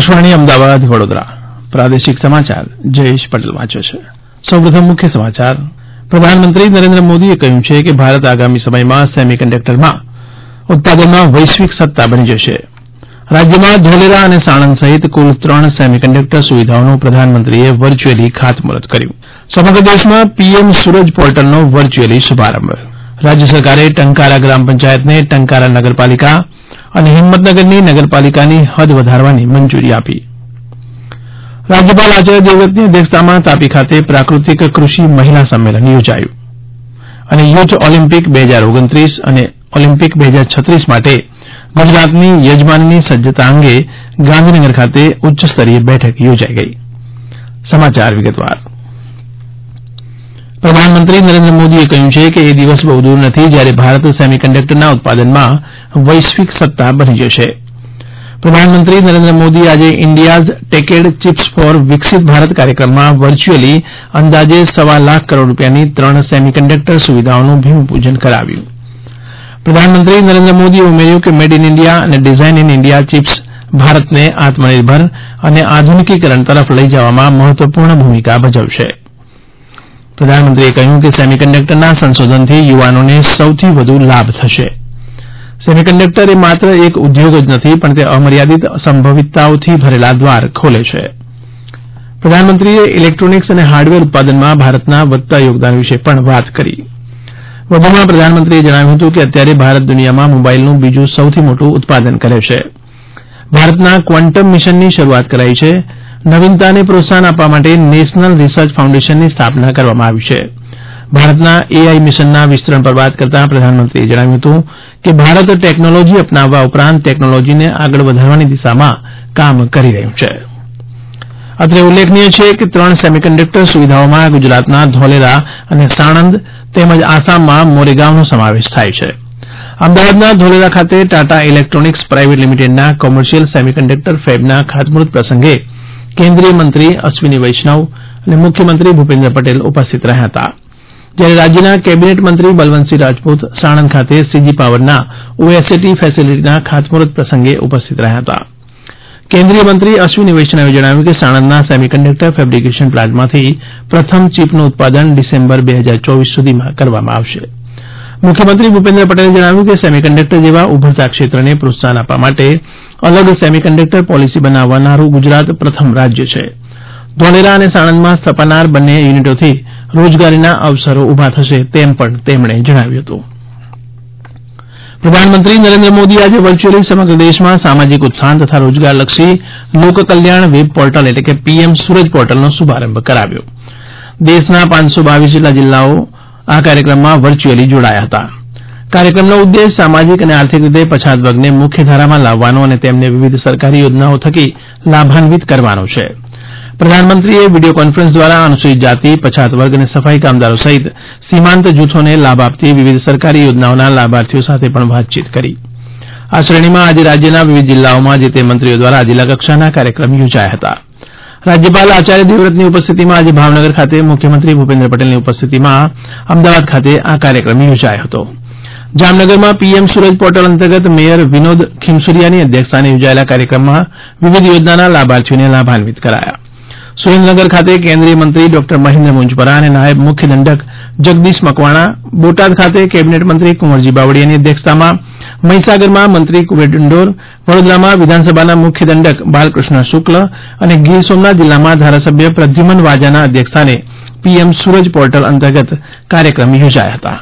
આકાશવાણી અમદાવાદ વડોદરા પ્રાદેશિક સમાચાર જયેશ પટેલ વાંચે છે. સૌપ્રથમ મુખ્ય સમાચાર. પ્રધાનમંત્રી નરેન્દ્ર મોદીએ કહ્યું છે કે ભારત આગામી સમયમાં સેમિકન્ડક્ટર ઉત્પાદનમાં વૈશ્વિક સત્તા બની જશે. રાજ્યમાં ધોલેરા અને સાણંદ સહિત કુલ 3 સેમિકન્ડક્ટર સુવિધાઓનું પ્રધાનમંત્રીએ વર્ચ્યુઅલી ખાતમુહૂર્ત કર્યું. સમગ્ર દેશમાં પીએમ સૂરજ પોર્ટલનો વર્ચ્યુઅલી શુભારંભ. રાજ્ય સરકારે ટંકારા ગ્રામ પંચાયતને ટંકારા નગરપાલિકા અને હિંમતનગરની નગરપાલિકાની હદ વધારવાની મંજૂરી આપી. રાજ્યપાલ આચાર્ય દેવવ્રતની અધ્યક્ષતામાં તાપી ખાતે પ્રાકૃતિક કૃષિ મહિલા સંમેલન યોજાયું. અને યુથ ઓલિમ્પિક 2029 અને ઓલિમ્પિક 2036 માટે ગુજરાતની યજમાનીની સજ્જતા અંગે ગાંધીનગર ખાતે ઉચ્ચસ્તરીય બેઠક યોજાઈ ગઈ. સમાચાર વિગતવાર. પ્રધાનમંત્રી નરેન્દ્ર મોદીએ કહ્યું છે કે એ દિવસ બહુ દૂર નથી જ્યારે ભારત સેમિકન્ડક્ટરના ઉત્પાદનમાં વૈશ્વિક સત્તા બની જશે. પ્રધાનમંત્રી નરેન્દ્ર મોદી આજે ઇન્ડિયાઝ ટેકેડ ચિપ્સ ફોર વિકસિત ભારત કાર્યક્રમમાં વર્ચ્યુઅલી અંદાજે ₹1.25 લાખ કરોડ રૂપિયાની 3 સેમિકન્ડક્ટર સુવિધાઓનું ભૂમિપૂજન કરાવ્યું. પ્રધાનમંત્રી નરેન્દ્ર મોદીએ ઉમેર્યું કે મેડ ઇન ઇન્ડિયા અને ડિઝાઇન ઇન ઇન્ડિયા ચિપ્સ ભારતને આત્મનિર્ભર અને આધુનિકીકરણ તરફ લઈ જવામાં મહત્વપૂર્ણ ભૂમિકા ભજવશે. પ્રધાનમંત્રીએ કહ્યું કે સેમિકન્ડક્ટરના સંશોધનથી યુવાનોને સૌથી વધુ લાભ થશે. સેમિકન્ડક્ટર એ માત્ર એક ઉદ્યોગ જ નથી પણ તે અમર્યાદિત સંભવિતતાઓથી ભરેલા દ્વાર ખોલે છે. પ્રધાનમંત્રીએ ઇલેક્ટ્રોનિક્સ અને હાર્ડવેર ઉત્પાદનમાં ભારતના વધતા યોગદાન વિશે પણ વાત કરી. વધુમાં પ્રધાનમંત્રીએ જણાવ્યું હતું કે અત્યારે ભારત દુનિયામાં મોબાઈલનું બીજું સૌથી મોટું ઉત્પાદન કરે છે. ભારતના ક્વોન્ટમ મિશનની શરૂઆત કરાઈ છે. નવીનતાને પ્રોત્સાહન આપવા માટે નેશનલ રિસર્ચ ફાઉન્ડેશનની સ્થાપના કરવામાં આવી છે. ભારતના એઆઈ મિશનના વિસ્તરણ પર વાત કરતાં પ્રધાનમંત્રીએ જણાવ્યું હતું કે ભારત ટેકનોલોજી અપનાવવા ઉપરાંત ટેકનોલોજીને આગળ વધારવાની દિશામાં કામ કરી રહ્યું છે. અત્રે ઉલ્લેખનીય છે કે 3 સેમિકન્ડક્ટર સુવિધાઓમાં ગુજરાતના ધોલેરા અને સાણંદ તેમજ આસામમાં મોરેગાંવનો સમાવેશ થાય છે. અમદાવાદના ધોલેરા ખાતે ટાટા ઇલેક્ટ્રોનિક્સ પ્રાઇવેટ લિમિટેડના કોમર્શિયલ સેમિકન્ડક્ટર ફેબના ખાતમુહૂર્ત પ્રસંગે કેન્દ્રીય મંત્રી અશ્વિની વૈષ્ણવ અને મુખ્યમંત્રી ભૂપેન્દ્ર પટેલ ઉપસ્થિત રહ્યા હતા. જ્યારે રાજ્યના કેબિનેટ મંત્રી બલવંતસિંહ રાજપૂત સાણંદ ખાતે સીજી પાવરના ઓએસએટી ફેસિલિટીના ખાતમુહૂર્ત પ્રસંગે ઉપસ્થિત રહ્યા હતા. કેન્દ્રીય મંત્રી અશ્વિની વૈષ્ણવે જણાવ્યું કે સાણંદના સેમિકન્ડક્ટર ફેબ્રિકેશન પ્લાન્ટમાંથી પ્રથમ ચીપનું ઉત્પાદન ડિસેમ્બર 2024 સુધીમાં કરવામાં આવશે. મુખ્યમંત્રી ભૂપેન્દ્ર પટેલે જણાવ્યું કે સેમિકન્ડક્ટર જેવા ઉભરતા ક્ષેત્રને પ્રોત્સાહન આપવા માટે અલગ સેમિકન્ડક્ટર પોલિસી બનાવનારું ગુજરાત પ્રથમ રાજ્ય છે. ધોલેરા અને સાણંદમાં સ્થપાનાર બંને યુનિટોથી રોજગારીના અવસરો ઉભા થશે તેમ પણ તેમણે જણાવ્યું હતું. પ્રધાનમંત્રી નરેન્દ્ર મોદી આજે વર્ચ્યુઅલી સમગ્ર દેશમાં સામાજિક ઉત્થાન તથા રોજગારલક્ષી લોકકલ્યાણ વેબ પોર્ટલ એટલે કે પીએમ સૂરજ પોર્ટલનો શુભારંભ કરાવ્યો. દેશના 522 જેટલા જિલ્લાઓ આ કાર્યક્રમમાં વર્ચ્યુઅલી જોડાયા હતા. કાર્યક્રમનો ઉદ્દેશ સામાજિક અને આર્થિક રીતે પછાત વર્ગને મુખ્યધારામાં લાવવાનો અને તેમને વિવિધ સરકારી યોજનાઓ થકી લાભાન્વિત કરવાનો છે. પ્રધાનમંત્રીએ વિડીયો કોન્ફરન્સ દ્વારા અનુસૂચિત જાતિ પછાત વર્ગ અને સફાઈ કામદારો સહિત સીમાંત જૂથોને લાભ આપતી વિવિધ સરકારી યોજનાઓના લાભાર્થીઓ સાથે પણ વાતચીત કરી. આ શ્રેણીમાં આજે રાજ્યના વિવિધ જિલ્લાઓમાં જે તે મંત્રીઓ દ્વારા જિલ્લા કક્ષાના કાર્યક્રમ યોજાયા હતા. રાજ્યપાલ આચાર્ય દેવવ્રતની ઉપસ્થિતિમાં આજે ભાવનગર ખાતે મુખ્યમંત્રી ભૂપેન્દ્ર પટેલની ઉપસ્થિતિમાં અમદાવાદ ખાતે આ કાર્યક્રમ યોજાયો હતો. જામનગરમાં પીએમ સૂરજ પોર્ટલ અંતર્ગત મેયર વિનોદ ખીમસુરિયાની અધ્યક્ષસ્થાને યોજાયેલા કાર્યક્રમમાં વિવિધ યોજનાના લાભાર્થીઓને લાભાન્વિત કરાયા. સુરેન્દ્રનગર ખાતે કેન્દ્રીય મંત્રી ડોક્ટર મહેન્દ્ર મુંજપરા અને નાયબ મુખ્ય દંડક જગદીશ મકવાણા, બોટાદ ખાતે કેબિનેટ મંત્રી કુંવરજી બાવળિયાની અધ્યક્ષતામાં, મહીસાગરમાં મંત્રી કુબેર ડિંડોર, વડોદરામાં વિધાનસભાના મુખ્ય દંડક બાલકૃષ્ણ શુક્લ અને ગીર સોમનાથ જિલ્લામાં ધારાસભ્ય પ્રદ્યુમન વાજાના અધ્યક્ષસ્થાને પીએમ સૂરજ પોર્ટલ અંતર્ગત કાર્યક્રમ યોજાયા હતા.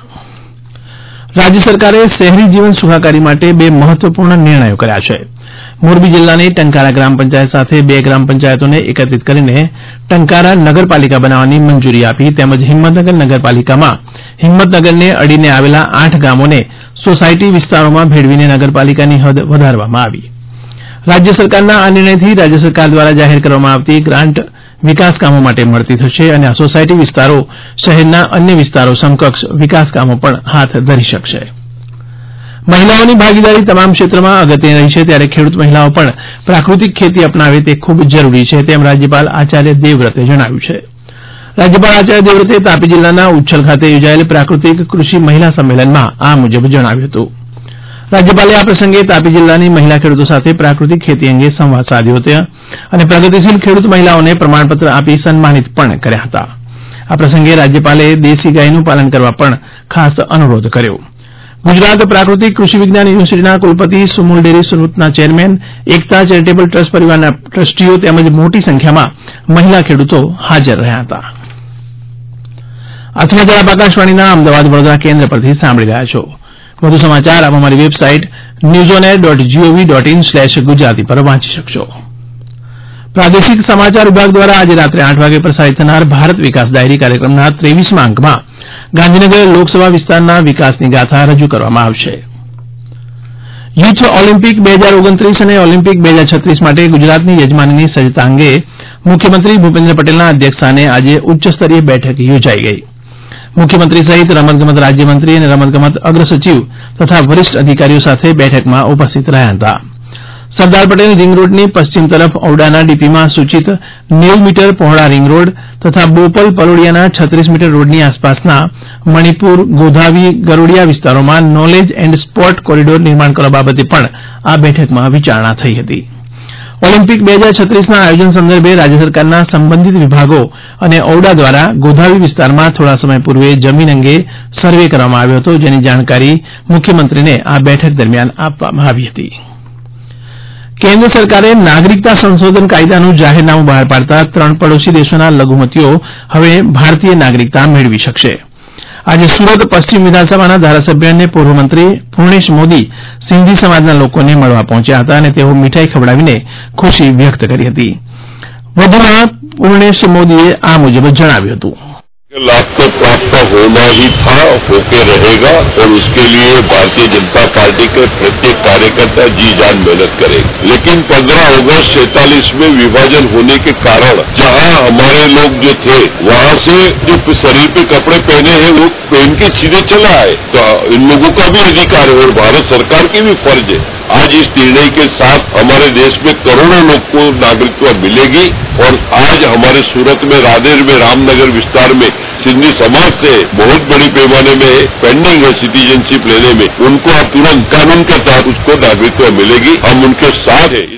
રાજ્ય સરકારે શહેરી જીવન સુખાકારી માટે 2 મહત્વપૂર્ણ નિર્ણયો કર્યા છે. મોરબી જિલ્લાની ટંકારા ગ્રામ પંચાયત સાથે 2 ગ્રામ પંચાયતોને એકત્રિત કરીને ટંકારા નગરપાલિકા બનાવવાની મંજૂરી આપી તેમજ હિંમતનગર નગરપાલિકામાં હિંમતનગરને અડીને આવેલા 8 ગામોને સોસાયટી વિસ્તારોમાં ભેળવીને નગરપાલિકાની હદ વધારવામાં આવી. રાજ્ય સરકારના આ નિર્ણયથી રાજ્ય સરકાર દ્વારા જાહેર કરવામાં આવતી ગ્રાન્ટ વિકાસ કામો માટે મળતી થશે અને આ સોસાયટી વિસ્તારો શહેરના અન્ય વિસ્તારો સમકક્ષ વિકાસ કામો પણ હાથ ધરી શકશે. મહિલાઓની ભાગીદારી તમામ ક્ષેત્રમાં અગત્યની રહી છે ત્યારે ખેડૂત મહિલાઓ પણ પ્રાકૃતિક ખેતી અપનાવે તે ખૂબ જરૂરી છે તેમ રાજ્યપાલ આચાર્ય દેવવ્રતે જણાવ્યું છે. રાજ્યપાલ આચાર્ય દેવવ્રતે તાપી જિલ્લાના ઉચ્છલ ખાતે યોજાયેલ પ્રાકૃતિક કૃષિ મહિલા સંમેલનમાં આ મુજબ જણાવ્યું હતું. રાજ્યપાલે આ પ્રસંગે તાપી જિલ્લાની મહિલા ખેડૂતો સાથે પ્રાકૃતિક ખેતી અંગે સંવાદ સાધ્યો હતો અને પ્રગતિશીલ ખેડૂત મહિલાઓને પ્રમાણપત્ર આપી સન્માનિત પણ કર્યા હતા. આ પ્રસંગે રાજ્યપાલે દેશી ગાયનું પાલન કરવા પણ ખાસ અનુરોધ કર્યો. ગુજરાત પ્રાકૃતિક કૃષિ વિજ્ઞાન યુનિવર્સિટીના કુલપતિ સુમુલ ડેરી સુરતના ચેરમેન, એકતા ચેરિટેબલ ટ્રસ્ટ પરિવારના ટ્રસ્ટીઓ તેમજ મોટી સંખ્યામાં મહિલા ખેડૂતો હાજર રહ્યા હતા. આ સમાચાર આપ આકાશવાણીના અમદાવાદ વડોદરા કેન્દ્ર પરથી સાંભળી રહ્યા છો. વધુ સમાચાર આપ અમારી વેબસાઇટ newsonair.gov.in/gujarati પર વાંચી શકશો. પ્રાદેશિક સમાચાર વિભાગ દ્વારા આજે રાત્રે 8 વાગે પ્રસારિત થનાર ભારત વિકાસ ડાયરી કાર્યક્રમના 23મા અંકમાં ગાંધીનગર લોકસભા વિસ્તારના વિકાસની ગાથા રજૂ કરવામાં આવશે. યુથ ઓલિમ્પિક 2029 અને ઓલિમ્પિક 2036 માટે ગુજરાતની યજમાનીની સજ્જતા અંગે મુખ્યમંત્રી ભૂપેન્દ્ર પટેલના અધ્યક્ષસ્થાને આજે ઉચ્ચસ્તરીય બેઠક યોજાઈ ગઈ. મુખ્યમંત્રી સહિત રમતગમત રાજ્યમંત્રી અને રમતગમત અગ્રસચિવ તથા વરિષ્ઠ અધિકારીઓ સાથે બેઠકમાં ઉપસ્થિત રહ્યા હતા. સરદાર પટેલ રિંગ રોડની પશ્ચિમ તરફ ઔડાના ડીપીમાં સૂચિત 90 મીટર પહોળા રિંગ રોડ તથા બોપલ પલોડિયાના 36 મીટર રોડની આસપાસના મણિપુર, ગોધાવી, ગરોડિયા વિસ્તારોમાં નોલેજ એન્ડ સ્પોર્ટ કોરિડોર નિર્માણ કરવા બાબતે પણ આ બેઠકમાં વિચારણા થઈ હતી. ઓલિમ્પિક 2036ના આયોજન સંદર્ભે રાજ્ય સરકારના સંબંધિત વિભાગો અને ઔડા દ્વારા ગોધાવી વિસ્તારમાં થોડા સમય પૂર્વે જમીન અંગે સર્વે કરવામાં આવ્યો હતો, જેની જાણકારી મુખ્યમંત્રીને આ બેઠક દરમિયાન આપવામાં આવી હતી. કેન્દ્ર સરકારે નાગરિકતા સંશોધન કાયદાનું જાહેરનામું બહાર પાડતા 3 પડોશી દેશોના લઘુમતીઓ હવે ભારતીય નાગરિકતા મેળવી શકશે. આજે સુરત પશ્ચિમ વિધાનસભાના ધારાસભ્ય અને પૂર્વ મંત્રી પૂર્ણેશ મોદી સિંધી સમાજના લોકોને મળવા પહોંચ્યા હતા અને તેઓ મીઠાઈ ખવડાવીને ખુશી વ્યક્ત કરી હતી. વધુમાં પૂર્ણેશ મોદીએ આ મુજબ જણાવ્યું હતું. लाभ को प्राप्त होना ही था, होके रहेगा और उसके लिए भारतीय जनता पार्टी के प्रत्येक कार्यकर्ता जी जान मेहनत करेगा. लेकिन 15 अगस्त 47 में विभाजन होने के कारण जहां हमारे लोग जो थे वहां से जो शरीर पे कपड़े पहने हैं वो पहन के सीधे चला है. तो इन लोगों का भी अधिकार है और भारत सरकार की भी फर्ज है. आज इस निर्णय के साथ हमारे देश में करोड़ों लोग को नागरिकत्व मिलेगी और आज हमारे सूरत में राधेर में रामनगर विस्तार में सिंधी समाज से बहुत बड़ी पैमाने में पेंडिंग है सिटीजनशिप लेने में, उनको अब तुरंत कानून के तहत उसको नागरिकत्व मिलेगी. हम उनके साथ हैं.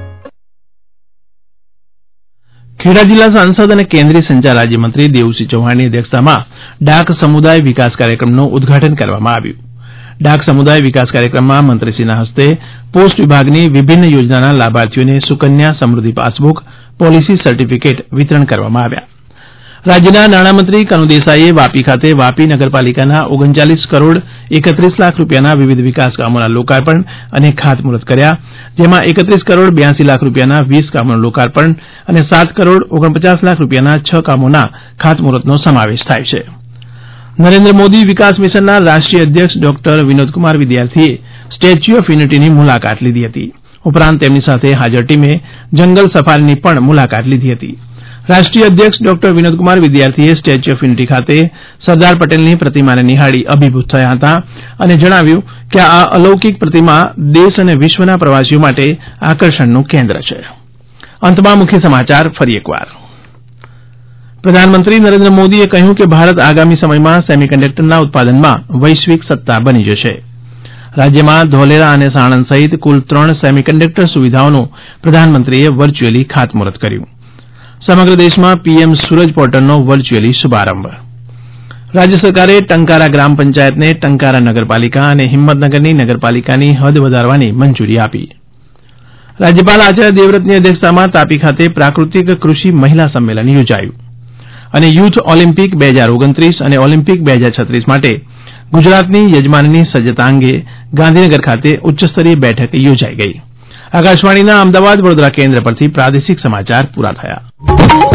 ખેડા જિલ્લા સાંસદ અને કેન્દ્રીય સંચાર રાજ્યમંત્રી દેવુસિંહ ચૌહાણની અધ્યક્ષતામાં ડાક સમુદાય વિકાસ કાર્યક્રમનું ઉદઘાટન કરવામાં આવ્યું. ડાક સમુદાય વિકાસ કાર્યક્રમમાં મંત્રીશ્રીના હસ્તે પોસ્ટ વિભાગની વિભિન્ન યોજનાના લાભાર્થીઓને સુકન્યા સમૃદ્ધિ પાસબુક, પોલિસી સર્ટિફિકેટ વિતરણ કરવામાં આવ્યા. રાજ્યના નાણામંત્રી કનુ દેસાઈએ વાપી ખાતે વાપી નગરપાલિકાના 39 કરોડ 31 લાખ રૂપિયાના વિવિધ વિકાસ કામોના લોકાર્પણ અને ખાતમુહૂર્ત કર્યા, જેમાં 31 કરોડ 82 લાખ રૂપિયાના 20 કામોનું લોકાર્પણ અને 7 કરોડ 49 લાખ રૂપિયાના 6 કામોના ખાતમુહૂર્તનો સમાવેશ થાય છે. નરેન્દ્ર મોદી વિકાસ મિશનના રાષ્ટ્રીય અધ્યક્ષ ડોક્ટર વિનોદકુમાર વિદ્યાર્થીએ સ્ટેચ્યુ ઓફ યુનિટીની મુલાકાત લીધી હતી. ઉપરાંત તેમની સાથે હાજર ટીમે જંગલ સફારીની પણ મુલાકાત લીધી હતી. રાષ્ટ્રીય અધ્યક્ષ ડોક્ટર વિનોદકુમાર વિદ્યાર્થીએ સ્ટેચ્યુ ઓફ યુનિટી ખાતે સરદાર પટેલની પ્રતિમાને નિહાળી અભિભૂત થયા હતા અને જણાવ્યું કે આ અલૌકિક પ્રતિમા દેશ અને વિશ્વના પ્રવાસીઓ માટે આકર્ષણનું કેન્દ્ર છે. અંતમાં મુખ્ય સમાચાર ફરી એકવાર. પ્રધાનમંત્રી નરેન્દ્ર મોદીએ કહ્યું કે ભારત આગામી સમયમાં સેમિકન્ડક્ટરના ઉત્પાદનમાં વૈશ્વિક સત્તા બની જશે. રાજ્યમાં ધોલેરા અને સાણંદ સહિત કુલ 3 સેમિકન્ડક્ટર સુવિધાઓનું પ્રધાનમંત્રીએ વર્ચ્યુઅલી ખાતમુહૂર્ત કર્યું. સમગ્ર દેશમાં પીએમ સૂરજ પોર્ટલનો વર્ચ્યુઅલી શુભારંભ. રાજ્ય સરકારે ટંકારા ગ્રામ પંચાયતને ટંકારા નગરપાલિકા અને હિંમતનગરની નગરપાલિકાની હદ વધારવાની મંજૂરી આપી. રાજ્યપાલ આચાર્ય દેવવ્રતની અધ્યક્ષતામાં તાપી ખાતે પ્રાકૃતિક કૃષિ મહિલા સંમેલન યોજાયું. અને યુથ ઓલિમ્પિક 2029 અને ઓલિમ્પિક 2036 માટે ગુજરાતની યજમાનીની સજ્જતા અંગે ગાંધીનગર ખાતે ઉચ્ચસ્તરીય બેઠક યોજાઈ ગઈ. આકાશવાણીના અમદાવાદ વડોદરા કેન્દ્ર પરથી પ્રાદેશિક સમાચાર પૂરા થયા.